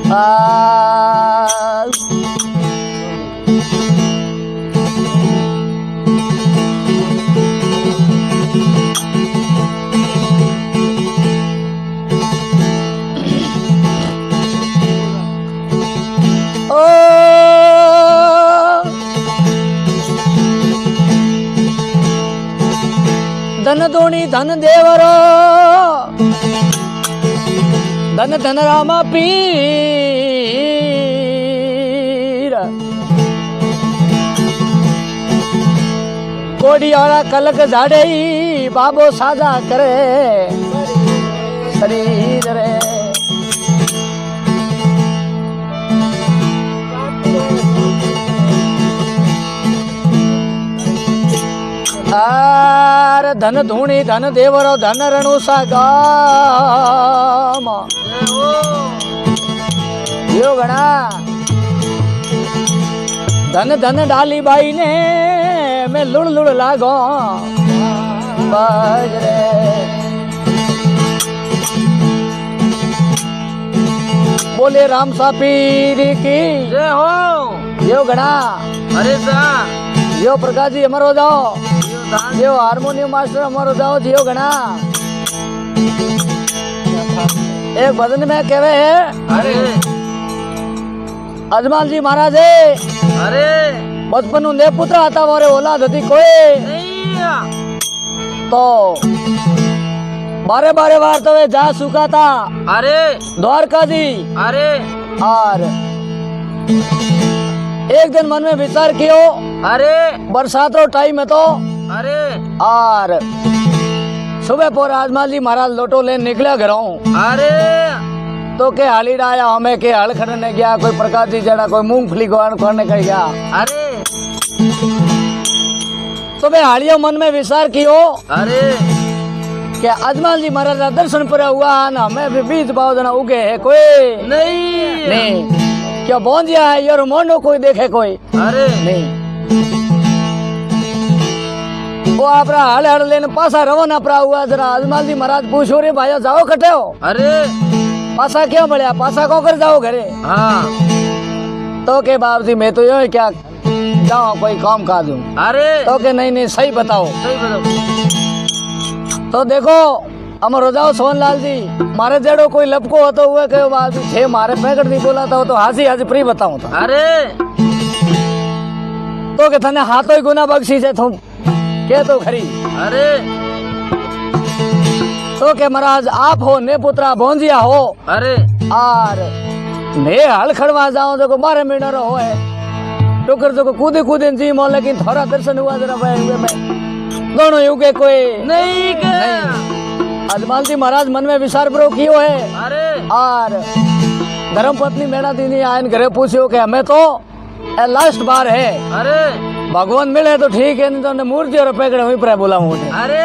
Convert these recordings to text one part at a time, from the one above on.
धन धोनी धन देवरो धन धन रामा पीर कोडियाला कलक झाड़े बाबो साजा करे शरीर रे आर धन धूणी धन देवरो धन रणु सागाम यो गणा धन धन डाली बाई ने मैं लुड़ लुड़ लागो बाजरे बोले राम सा पीर की जय हो यो गणा अरे सा यो प्रकाश जी हमारो जाओ यो हारमोनियम मास्टर हमारो जाओ जियो गणा एक भजन में कहवे है अरे अजमाल जी महाराज अरे बचपन ने पुत्र आता मोरे औलाद थी कोई तो बारे बारे बार तो वे जा सुखा था अरे द्वारका जी अरे और एक दिन मन में विचार कियो अरे बरसात रो टाइम है तो अरे और सुबह पर अजमाल जी महाराज लोटो ले निकले घरों अरे तो के हाली डाया हमें के हल खड़ने गया कोई प्रकाश जी जड़ा कोई मूंगफली गोहन करने कर गया अरे तो मैं हालियो मन में विचार कियो अरे क्या अजमाल जी महाराज दर्शन पर हुआ ना हमें भी बीज पाव जना उगे है कोई नहीं क्या बोंजिया है यार मोनो कोई देखे कोई अरे नहीं वो आपरा हल हल लेने पासा रवाना पड़ा हुआ जरा अजमाल जी महाराज पूछो रे भाई जाओ कटे हो अरे पासा क्यों बढ़िया पासा को कर जाओ घरे हाँ तो के बाप जी मैं तो यो क्या जाओ कोई काम का दूं अरे तो के नहीं सही बताओ तो देखो अमर जाओ सोहनलाल जी मारे जेड़ो कोई लपको होतो हुए के बात छे मारे पैकेट नहीं बोला था तो हाजी हाजी फ्री बताऊं था अरे तो के थने हाथों ही गुना बख्शी से तुम के तो खरी अरे तो के महाराज आप हो ने पुत्रा भोंजिया हो अरे और ने हल खड़वा जाओ जो मारे मीनर हो है टोकर जो कूदे कूदे जी मो लेकिन थोड़ा दर्शन हुआ जरा भाई हुए में दोनों युगे कोई नहीं के अजमाल जी महाराज मन में विचार प्रो कियो है अरे और धर्म पत्नी मेरा दीदी आयन घरे पूछियो के हमें तो लास्ट बार है अरे भगवान मिले तो ठीक है नहीं तो मूर्ति और पैकड़े हुई पर बोला हूँ अरे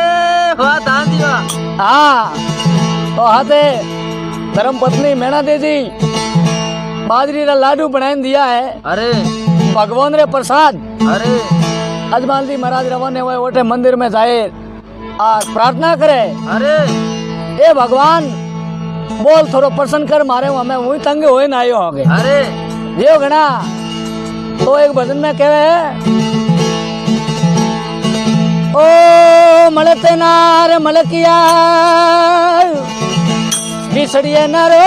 हाँ तो हाथे धर्म पत्नी मेना दीदी बाजरी का लाडू बनाए दिया है अरे भगवान रे प्रसाद अरे अजमाल जी महाराज रवाने हुए ओटे मंदिर में जाए आज प्रार्थना करे अरे ए भगवान बोल थोड़ा प्रसन्न कर मारे हमें वही तंगे हुए ना आयो होगे अरे जियो गणा तो एक भजन में कहे ओ मलते नार मलकिया बिसड़िए न रो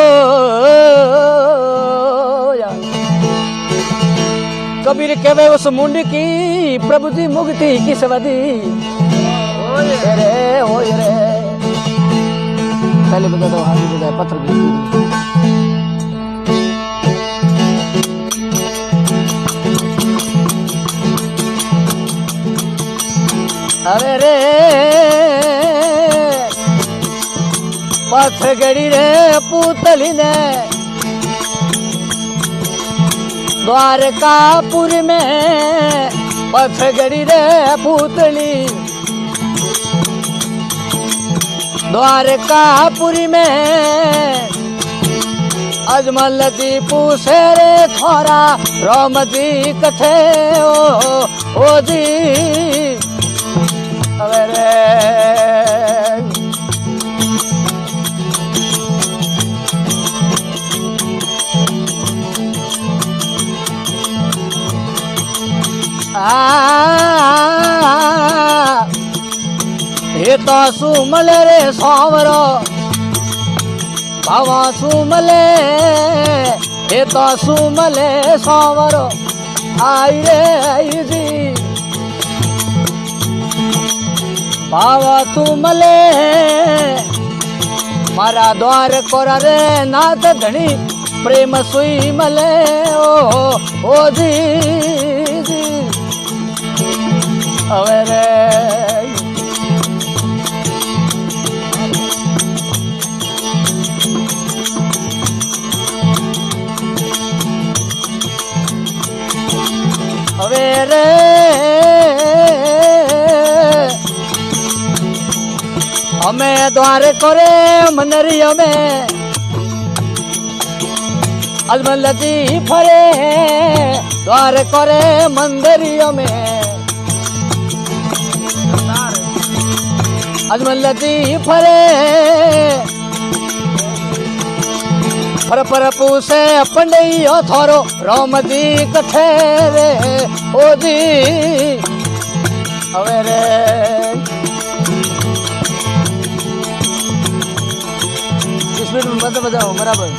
कबीर कहे उस मुंड की प्रभु जी मुक्ति की सवदी रे हो रे पहले बता दो हाथ बता पत्थर की अरे रे पत्थर गड़ी रे पुतली ने द्वारकापुर में पत्थर गड़ी रे पुतली द्वारकापुरी में अजमल जी पूछे रे थोड़ा राम जी कथे ओ जी अरे हे तो सुमले रे सांवरो बाबा सुमले हे तो सुमले सांवरो आई रे आई जी बाबा तुमले मारा द्वार कोरा रे नाथ धनी प्रेम सुई मले ओ जी હવે રે હવે રે અમે દ્વાર કરે મનરી અમે અજમલતી ફરે દ્વાર કરે મંદરી અમે अजमलती फरे पर पूसे पंडई थोरो रोमती कठे रे ओ जी हवे रे स्पीड में बजाओ बराबर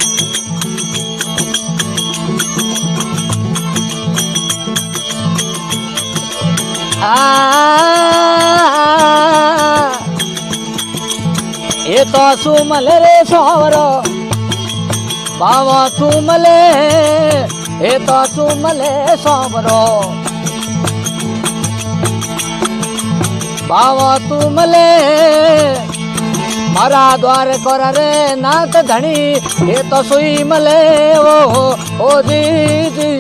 ये तो सुमले रे सांवरो बाबा सुमले ये तो सुमले सांवरो बाबा तुमले मारा द्वार कर रे नाथ धनी ये तो सुई मले ओ जी जी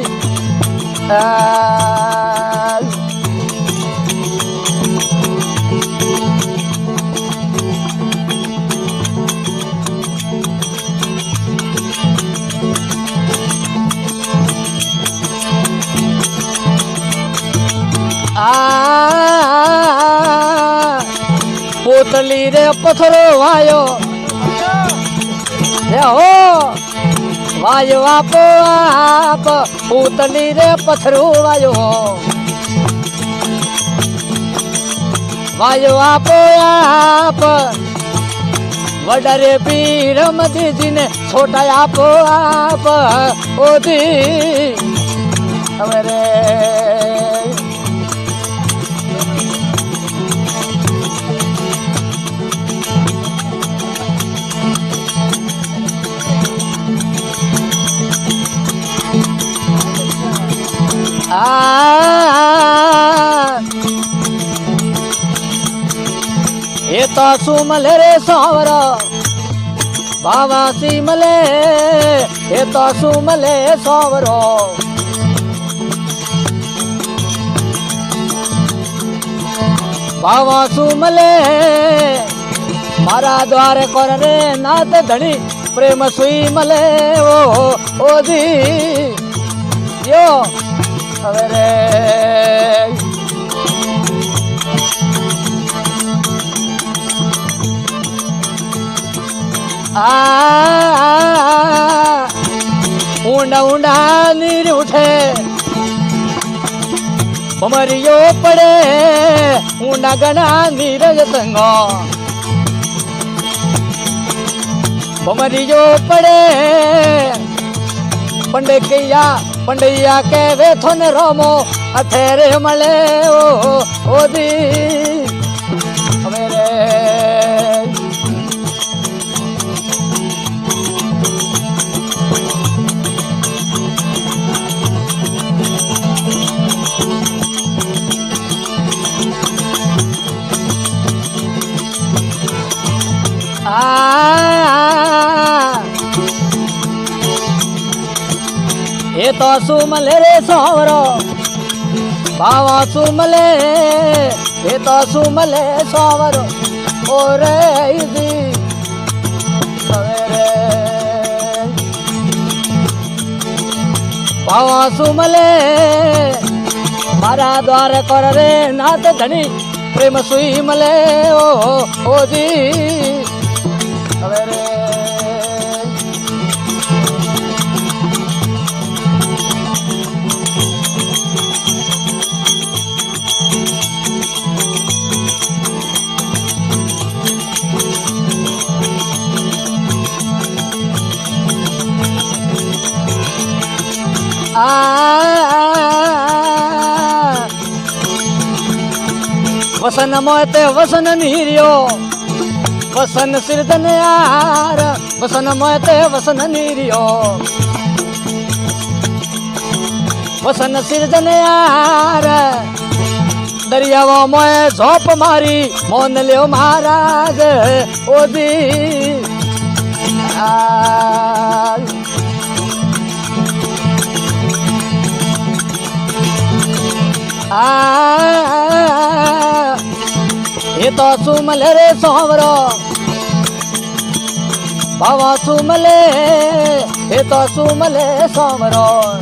पोतली रे पथरो वायो हो वायो आप पोतली रे पथरो वायो वायो आप वडरे पीर मधी जी ने छोटा आप ओ दी हमारे ये तो सुमले रे सांवरो बाबा सिमले ये तो सुमले सांवरो बाबा सुमले मारा द्वार कर रे नाथ धनी प्रेम सुई मले ओ जी यो હવે રે ઊંડા ઊંડા નીર ઉઠે ભમરીઓ પડે ઊંડા ગણા નીરજ સંગો ભમરીઓ પડે पंडैया के वे थोन रोमो अठेरे मले ओ दी मेरे ये तो सुमले रे सांवरो बाबा सुमले ये तो सुमले सांवरो ओ रे दी रे बाबा सुमले मारा द्वार कर रे नाथ धनी प्रेम सुई मले ओ जी रे वसन मोते वसन नीरियो वसन सिरजन यार वसन मोते वसन नीरियो वसन सिरजन यार दरियावा मोए झोप मारी मोन लियो महाराज ओदी ये तो सुमले रे सोमरो बाबा सुमले ये तो सुमले सोमरो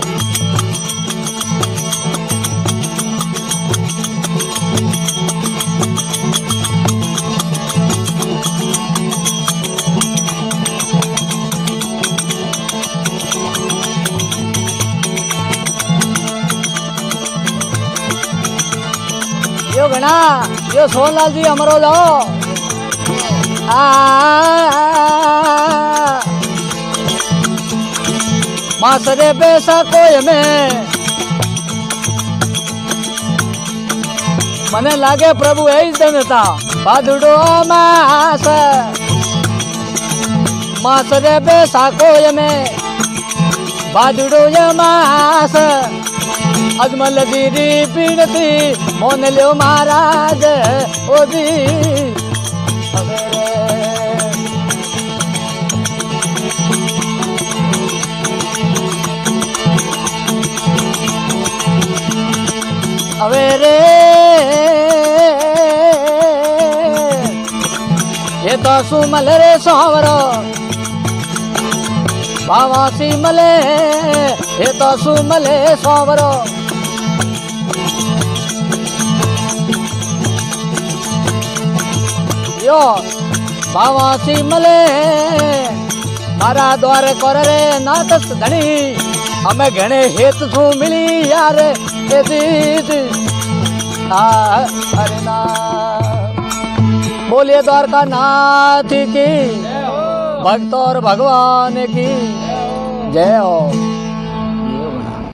यो घना यो सोनलाल जी अमरो जाओ मासरे पैसा कोई में मने लागे प्रभु है जनता बादुडो मास मासरे पैसा कोई में बादुडो मास अजमल दीरी पीड़ती मोन लियो महाराज ओदी अवेरे ये तो सुमल रे सोवरो बाबा सिमले ये तो सुमले सोवरो यो बाबा सिमले मारा द्वार कर रे नाटक धनी हमें घणे हेत थू मिली यार ए दीदी अरे ना बोलिए द्वारका नाथ की भक्त और भगवान की जय हो।